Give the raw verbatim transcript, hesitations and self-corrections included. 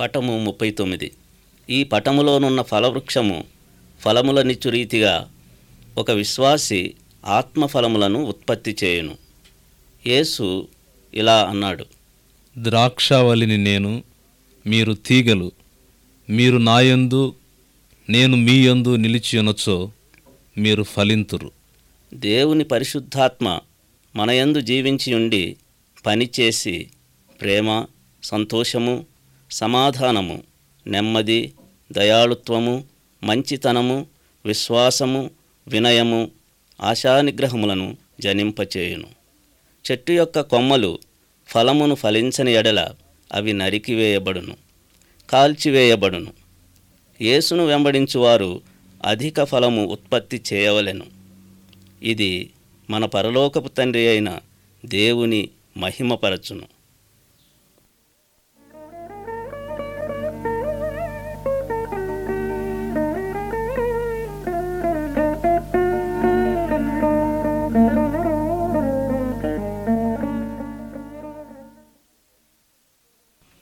పటము ముప్పై తొమ్మిది. ఈ పటములోనున్న ఫలవృక్షము ఫలములనిచ్చు రీతిగా ఒక విశ్వాసి ఆత్మఫలములను ఉత్పత్తి చేయును. యేసు ఇలా అన్నాడు, ద్రాక్షావళిని నేను, మీరు తీగలు. మీరు నాయందు నేను మీయందు నిలిచియునచో మీరు ఫలింతురు. దేవుని పరిశుద్ధాత్మ మనయందు జీవించి ఉండి పనిచేసి ప్రేమ, సంతోషము, సమాధానము, నెమ్మది, దయాళుత్వము, మంచితనము, విశ్వాసము, వినయము, ఆశానిగ్రహములను జనింపచేయును. చెట్టు యొక్క కొమ్మలు ఫలమును ఫలించని ఎడల అవి నరికివేయబడును, కాల్చివేయబడును. యేసును వెంబడించువారు అధిక ఫలము ఉత్పత్తి చేయవలెను. ఇది మన పరలోకపు తండ్రి అయిన దేవుని మహిమపరచును.